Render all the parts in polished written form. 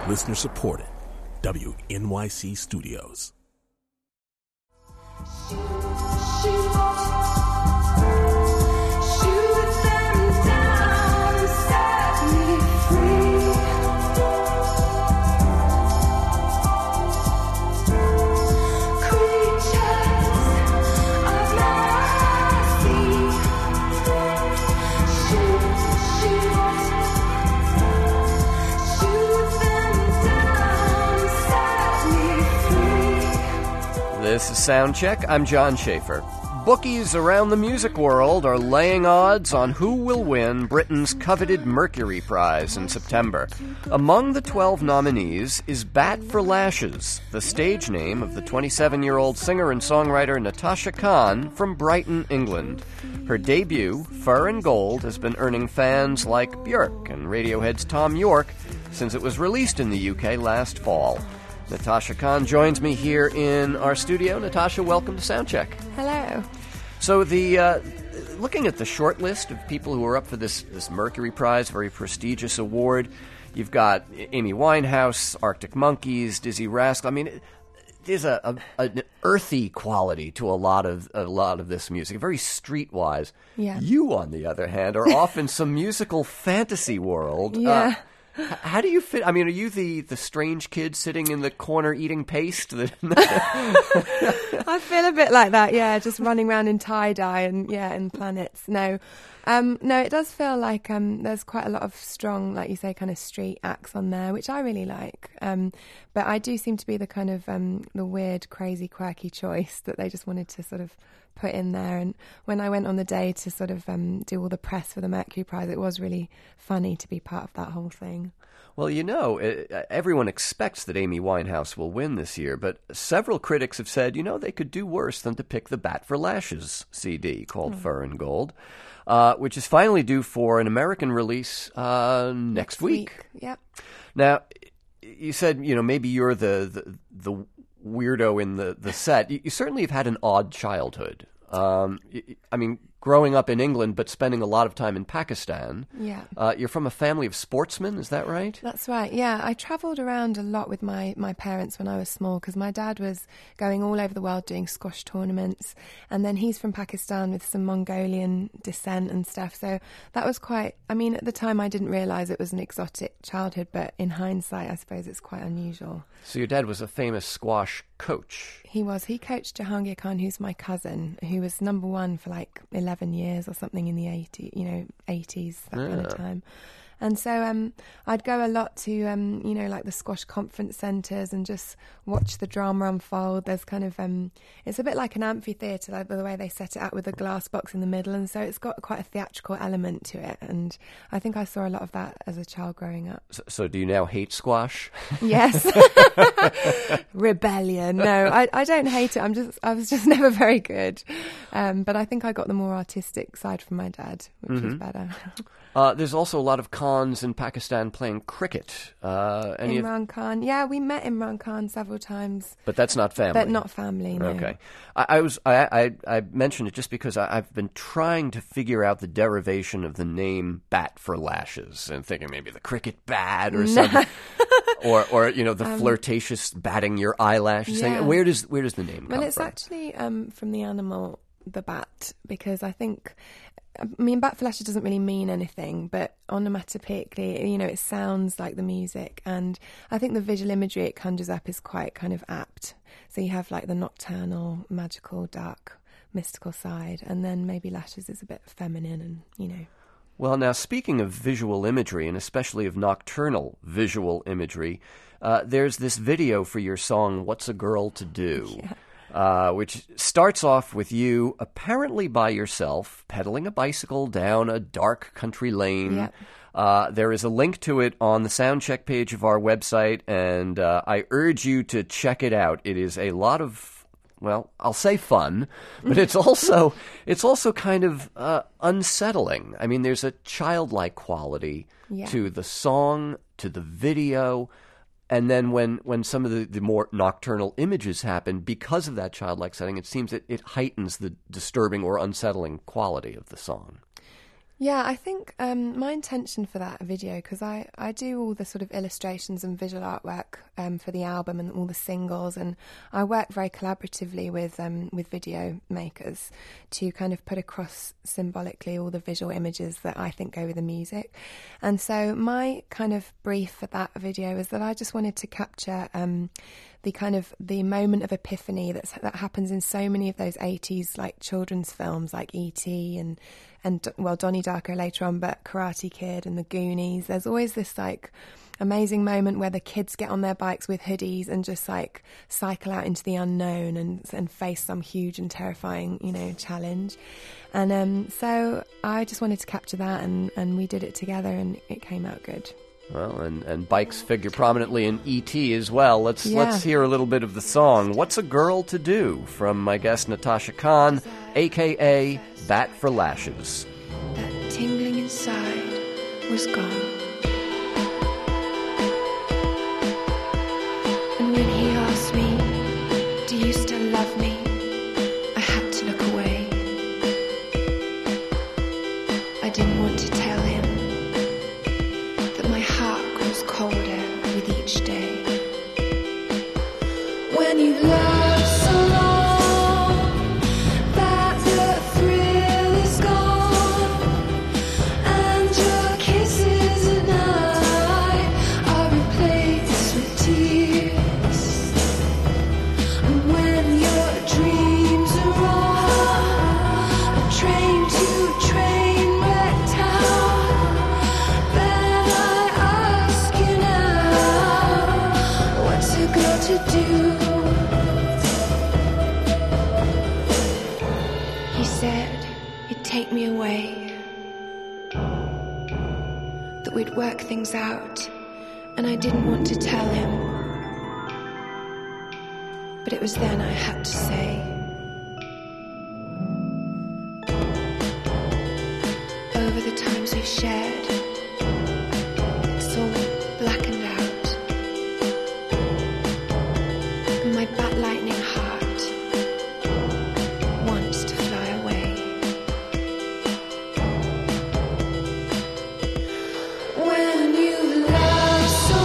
Listener supported. WNYC Studios. This is Soundcheck. I'm John Schaefer. Bookies around the music world are laying odds on who will win Britain's coveted Mercury Prize in September. Among the 12 nominees is Bat for Lashes, the stage name of the 27-year-old singer and songwriter Natasha Khan from Brighton, England. Her debut, Fur and Gold, has been earning fans like Björk and Radiohead's Thom Yorke since it was released in the UK last fall. Natasha Khan joins me here in our studio. Natasha, welcome to Soundcheck. Hello. So looking at the short list of people who are up for this Mercury Prize, very prestigious award, you've got Amy Winehouse, Arctic Monkeys, Dizzy Rascal. I mean, there's an earthy quality to a lot of this music, very streetwise. Yeah. You, on the other hand, are off in some musical fantasy world. Yeah. How do you fit? I mean, are you the strange kid sitting in the corner eating paste? I feel a bit like that, yeah, just running around in tie-dye and, in planets. No, it does feel like there's quite a lot of strong, like you say, kind of street acts on there, which I really like. But I do seem to be the kind of the weird, crazy, quirky choice that they just wanted to sort of put in there. And when I went on the day to sort of do all the press for the Mercury Prize, it was really funny to be part of that whole thing. Well, everyone expects that Amy Winehouse will win this year, but several critics have said, they could do worse than to pick the Bat for Lashes CD called Fur and Gold, which is finally due for an American release next week. Yep. Now, you said, maybe you're the weirdo in the set. You certainly have had an odd childhood. I mean, growing up in England but spending a lot of time in Pakistan. Yeah. You're from a family of sportsmen, is that right? That's right, yeah. I travelled around a lot with my parents when I was small because my dad was going all over the world doing squash tournaments, and then he's from Pakistan with some Mongolian descent and stuff, so that was quite... I mean, at the time I didn't realise it was an exotic childhood, but in hindsight I suppose it's quite unusual. So your dad was a famous squash coach. He was. He coached Jahangir Khan, who's my cousin, who was number one for like 11 years or something in the 80s, that kind of time. And so I'd go a lot to, like the squash conference centres and just watch the drama unfold. There's kind of, it's a bit like an amphitheatre, like the way they set it out with a glass box in the middle. And so it's got quite a theatrical element to it. And I think I saw a lot of that as a child growing up. So do you now hate squash? Yes. Rebellion. No, I don't hate it. I was just never very good. But I think I got the more artistic side from my dad, which was better. There's also a lot of Khans in Pakistan playing cricket. Imran Khan. Yeah, we met Imran Khan several times. But that's not family. But not family, no. Okay. I mentioned it just because I've been trying to figure out the derivation of the name Bat for Lashes and thinking maybe the cricket bat or something. or the flirtatious batting your eyelashes thing. Where does the name come from? Well, it's actually from the animal, the bat, because I think... I mean, Bat for Lashes doesn't really mean anything, but onomatopoeically, it sounds like the music. And I think the visual imagery it conjures up is quite kind of apt. So you have like the nocturnal, magical, dark, mystical side. And then maybe Lashes is a bit feminine and, Well, now, speaking of visual imagery, and especially of nocturnal visual imagery, there's this video for your song, What's a Girl to Do? Yeah. Which starts off with you apparently by yourself pedaling a bicycle down a dark country lane. Yep. There is a link to it on the Soundcheck page of our website, and I urge you to check it out. It is a lot of, well, I'll say fun, but it's also kind of unsettling. I mean, there's a childlike quality to the song, to the video. And then when some of the more nocturnal images happen, because of that childlike setting, it seems that it heightens the disturbing or unsettling quality of the song. Yeah, I think my intention for that video, because I do all the sort of illustrations and visual artwork for the album and all the singles, and I work very collaboratively with video makers to kind of put across symbolically all the visual images that I think go with the music. And so my kind of brief for that video is that I just wanted to capture the moment of epiphany that happens in so many of those 80s like children's films like E.T. and Donnie Darko later on, but Karate Kid and The Goonies. There's always this like amazing moment where the kids get on their bikes with hoodies and just like cycle out into the unknown and face some huge and terrifying, challenge. And so I just wanted to capture that, and we did it together, and it came out good. Well, and bikes figure prominently in E.T. as well. Let's hear a little bit of the song, What's a Girl to Do, from my guest Natasha Khan, a.k.a. Bat for Lashes. That tingling inside was gone. And when he asked me, do you still love me? I had to look away. I didn't want to tell him that my heart grows colder with each day. When you love so long that the thrill is gone, and your kisses and I are replaced with tears, and when your dreams are on a train to train wreck town, then I ask you now, what's a girl to do? He said he'd take me away, that we'd work things out, and I didn't want to tell him. But it was then I had to say, over the times we've shared, it's all blackened out, and my bat lightning heart wants to fly away. When you love so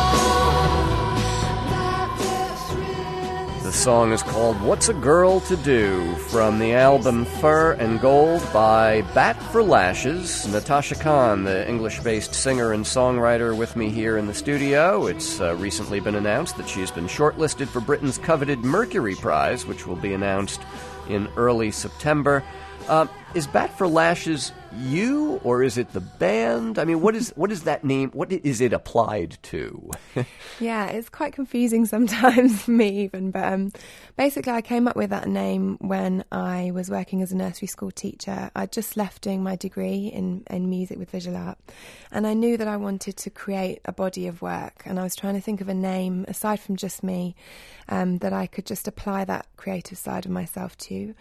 long that the thrill is The song is called What's a Girl to Do, from the album Fur and Gold by Bat for Lashes. Natasha Khan, the English-based singer and songwriter, with me here in the studio. It's recently been announced that she's been shortlisted for Britain's coveted Mercury Prize, which will be announced in early September. Is Bat for Lashes you, or is it the band? I mean, what is that name? What is it applied to? Yeah, it's quite confusing sometimes for me even, but basically I came up with that name when I was working as a nursery school teacher. I'd just left doing my degree in music with visual art, and I knew that I wanted to create a body of work, and I was trying to think of a name, aside from just me, that I could just apply that creative side of myself to.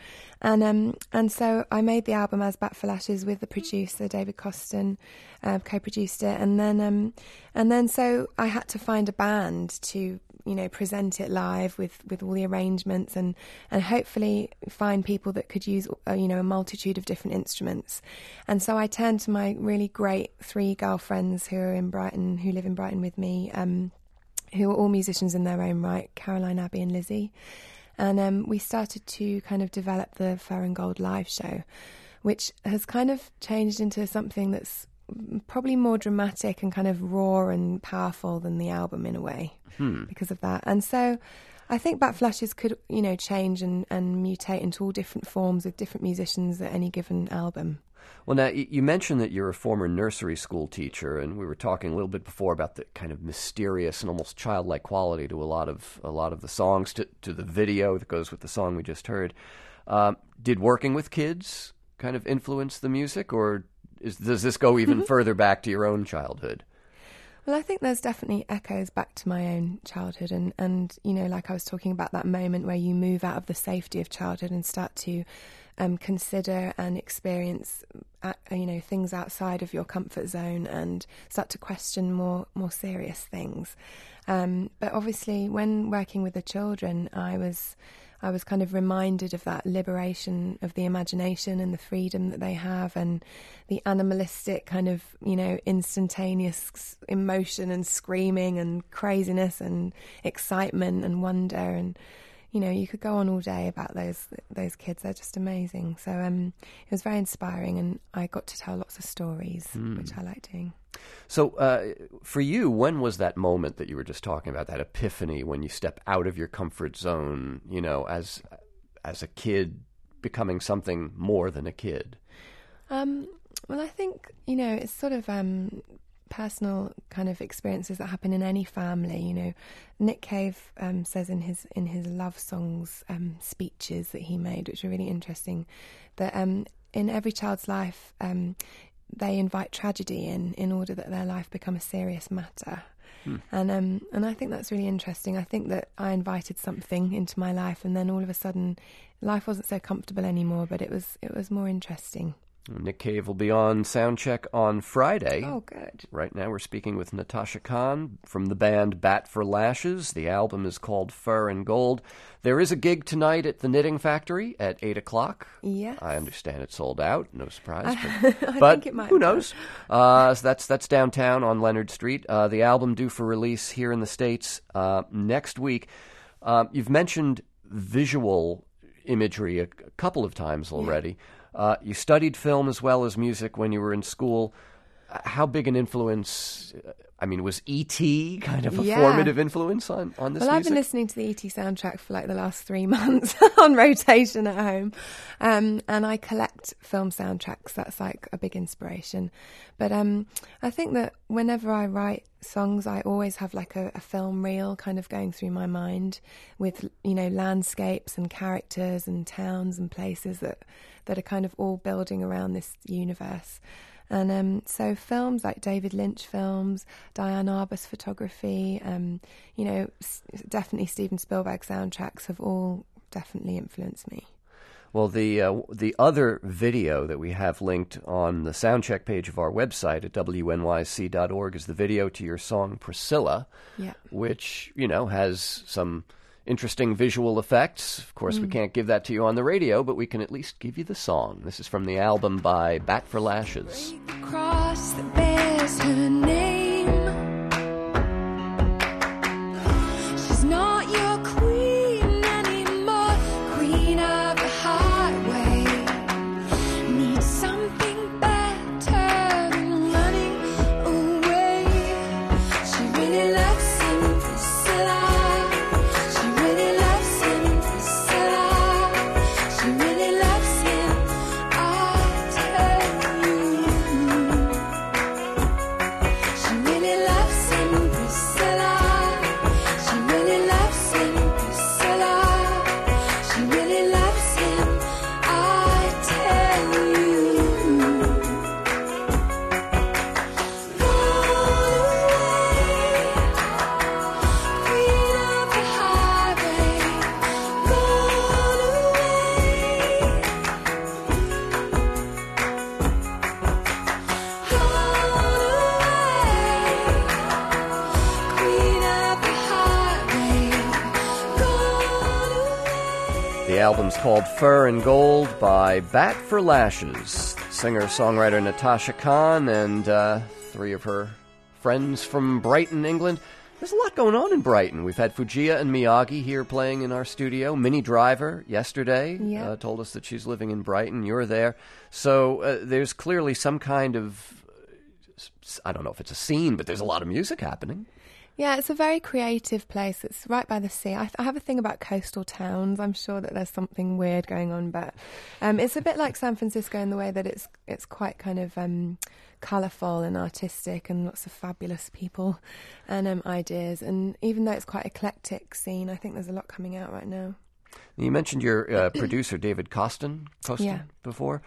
And so I made the album as Bat for Lashes with the producer David Coston, co-produced it, and then so I had to find a band to present it live with all the arrangements and hopefully find people that could use a multitude of different instruments. And so I turned to my really great 3 girlfriends who live in Brighton with me, who are all musicians in their own right, Caroline, Abby and Lizzie. And we started to kind of develop the Fur and Gold live show, which has kind of changed into something that's probably more dramatic and kind of raw and powerful than the album in a way because of that. And so I think Bat for Lashes could, change and mutate into all different forms with different musicians at any given album. Well, now, you mentioned that you're a former nursery school teacher, and we were talking a little bit before about the kind of mysterious and almost childlike quality to a lot of the songs, to the video that goes with the song we just heard. Did working with kids kind of influence the music, or does this go even further back to your own childhood? Well, I think there's definitely echoes back to my own childhood, and like I was talking about that moment where you move out of the safety of childhood and start to consider and experience, things outside of your comfort zone and start to question more serious things. But obviously, when working with the children, I was kind of reminded of that liberation of the imagination and the freedom that they have, and the animalistic kind of, instantaneous emotion and screaming and craziness and excitement and wonder. And, you could go on all day about those kids. They're just amazing. So it was very inspiring, and I got to tell lots of stories, which I like doing. So for you, when was that moment that you were just talking about, that epiphany when you step out of your comfort zone, as a kid becoming something more than a kid? Well, I think, it's sort of personal kind of experiences that happen in any family. Nick Cave says in his love songs speeches that he made, which are really interesting, that in every child's life they invite tragedy in order that their life become a serious matter. And I think that's really interesting. I think that I invited something into my life, and then all of a sudden life wasn't so comfortable anymore, but it was more interesting. Nick Cave will be on Soundcheck on Friday. Oh, good. Right now we're speaking with Natasha Khan from the band Bat for Lashes. The album is called Fur and Gold. There is a gig tonight at the Knitting Factory at 8 o'clock. Yes. I understand it's sold out. No surprise. I but think it might who knows? So that's downtown on Leonard Street. The album due for release here in the States next week. You've mentioned visual imagery a couple of times already. Yeah. You studied film as well as music when you were in school. How big an influence, was E.T. kind of a formative influence on this music? Well, I've been listening to the E.T. soundtrack for the last 3 months on rotation at home. And I collect film soundtracks. That's a big inspiration. But I think that whenever I write songs, I always have a film reel kind of going through my mind with, landscapes and characters and towns and places that are kind of all building around this universe. And so films like David Lynch films, Diane Arbus photography, definitely Steven Spielberg soundtracks have all definitely influenced me. Well, the other video that we have linked on the Soundcheck page of our website at wnyc.org is the video to your song Priscilla, which, has some interesting visual effects. Of course, we can't give that to you on the radio, but we can at least give you the song. This is from the album by Bat for Lashes. The cross that bears her name. She's not your queen anymore, queen of the highway. Needs something better than running away. She really loves him, Priscilla. The album's called Fur and Gold by Bat for Lashes. Singer-songwriter Natasha Khan and 3 of her friends from Brighton, England. There's a lot going on in Brighton. We've had Fujia and Miyagi here playing in our studio. Minnie Driver yesterday told us that she's living in Brighton. You're there. So there's clearly some kind of, I don't know if it's a scene, but there's a lot of music happening. Yeah, it's a very creative place. It's right by the sea. I have a thing about coastal towns. I'm sure that there's something weird going on, but it's a bit like San Francisco in the way that it's quite kind of colourful and artistic and lots of fabulous people and ideas. And even though it's quite an eclectic scene, I think there's a lot coming out right now. You mentioned your producer, David Costin before.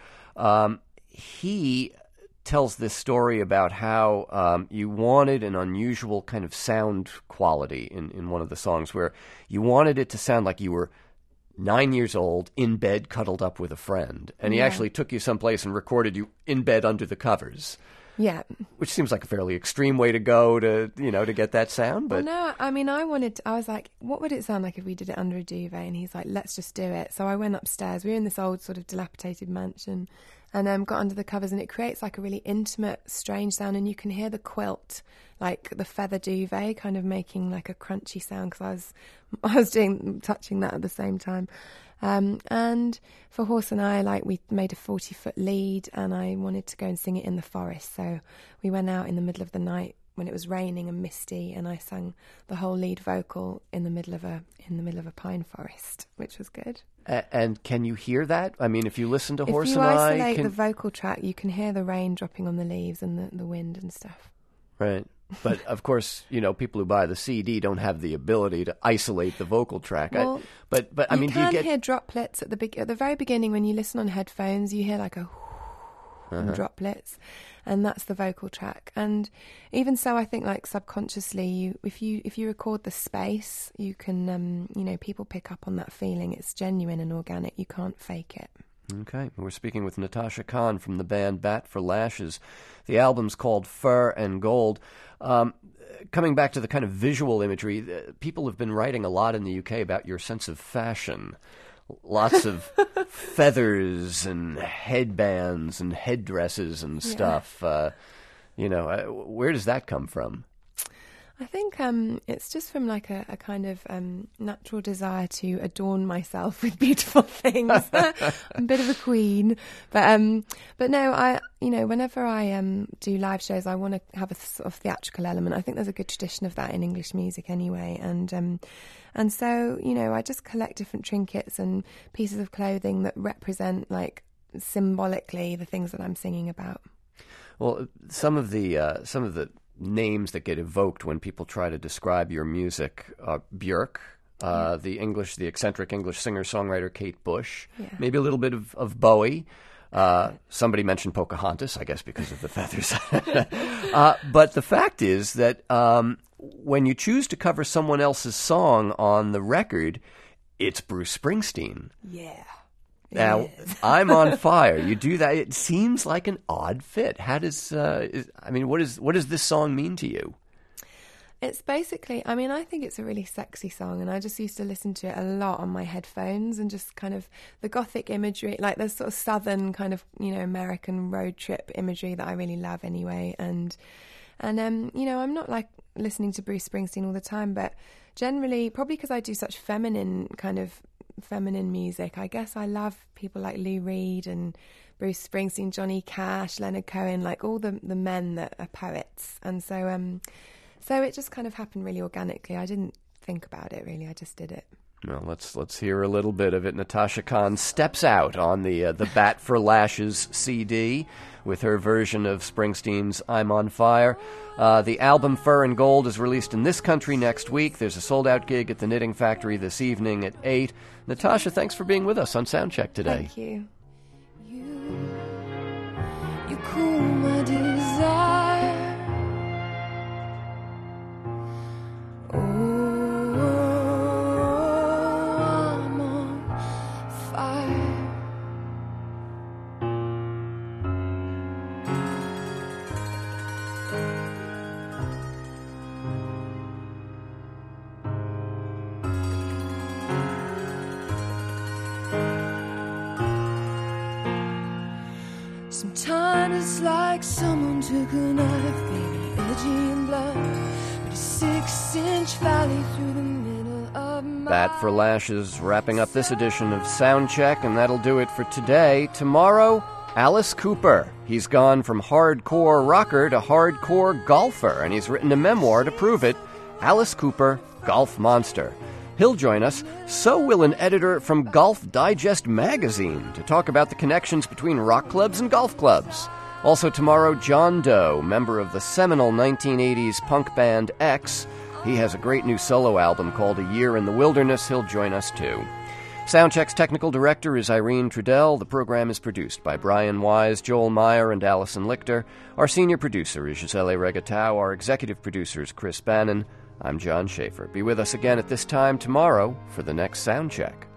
He tells this story about how you wanted an unusual kind of sound quality in one of the songs where you wanted it to sound like you were 9 years old, in bed, cuddled up with a friend. And he actually took you someplace and recorded you in bed under the covers. Yeah. Which seems like a fairly extreme way to go to get that sound. But well, no, I mean, I was like, what would it sound like if we did it under a duvet? And he's like, let's just do it. So I went upstairs. We were in this old sort of dilapidated mansion and got under the covers, and it creates like a really intimate, strange sound. And you can hear the quilt, like the feather duvet kind of making like a crunchy sound, because I was touching that at the same time. And for Horse and I, like, we made a 40-foot lead, and I wanted to go and sing it in the forest. So we went out in the middle of the night when it was raining and misty, and I sang the whole lead vocal in the middle of a pine forest, which was good. And can you hear that? I mean, if you listen to Horse and I... If you I... isolate the vocal track, you can hear the rain dropping on the leaves and the wind and stuff. Right. But, of course, people who buy the CD don't have the ability to isolate the vocal track. Well, but I mean, you can hear droplets at the very beginning when you listen on headphones. You hear like a droplets, and that's the vocal track. And even so, I think like subconsciously, if you record the space, you can people pick up on that feeling. It's genuine and organic. You can't fake it. Okay, we're speaking with Natasha Khan from the band Bat for Lashes. The album's called Fur and Gold. Coming back to the kind of visual imagery, people have been writing a lot in the UK about your sense of fashion. Lots of feathers and headbands and headdresses and stuff. Where does that come from? I think it's just from like a kind of natural desire to adorn myself with beautiful things. I'm a bit of a queen, but no, whenever I do live shows, I want to have a sort of theatrical element. I think there's a good tradition of that in English music anyway, and so I just collect different trinkets and pieces of clothing that represent like symbolically the things that I'm singing about. Well, some of the names that get evoked when people try to describe your music, Björk, the eccentric English singer-songwriter Kate Bush, maybe a little bit of Bowie. Somebody mentioned Pocahontas, I guess because of the feathers. But the fact is that when you choose to cover someone else's song on the record, it's Bruce Springsteen. Yeah. Now, I'm on fire. You do that. It seems like an odd fit. How does, what does this song mean to you? It's basically, I think it's a really sexy song, and I just used to listen to it a lot on my headphones, and just kind of the gothic imagery, like the sort of southern kind of, American road trip imagery that I really love anyway. And I'm not like listening to Bruce Springsteen all the time, but generally, probably because I do such feminine music, I guess I love people like Lou Reed and Bruce Springsteen, Johnny Cash, Leonard Cohen, like all the men that are poets. And so it just kind of happened really organically. I didn't think about it really, I just did it. Well, let's hear a little bit of it. Natasha Khan steps out on the Bat for Lashes CD with her version of Springsteen's I'm on Fire. The album Fur and Gold is released in this country next week. There's a sold-out gig at the Knitting Factory this evening at 8. Natasha, thanks for being with us on Soundcheck today. Thank you. You cool my desire. Oh, I'm on fire. Sometimes it's like someone took a knife, baby, edgy and blunt, but a 6-inch valley through the middle of my... Bat for Lashes wrapping up this edition of Soundcheck, and that'll do it for today. Tomorrow, Alice Cooper. He's gone from hardcore rocker to hardcore golfer, and he's written a memoir to prove it, Alice Cooper, Golf Monster. He'll join us. So will an editor from Golf Digest magazine to talk about the connections between rock clubs and golf clubs. Also tomorrow, John Doe, member of the seminal 1980s punk band X. He has a great new solo album called A Year in the Wilderness. He'll join us too. Soundcheck's technical director is Irene Trudell. The program is produced by Brian Wise, Joel Meyer, and Allison Lichter. Our senior producer is Gisele Regatau. Our executive producer is Chris Bannon. I'm John Schaefer. Be with us again at this time tomorrow for the next Soundcheck.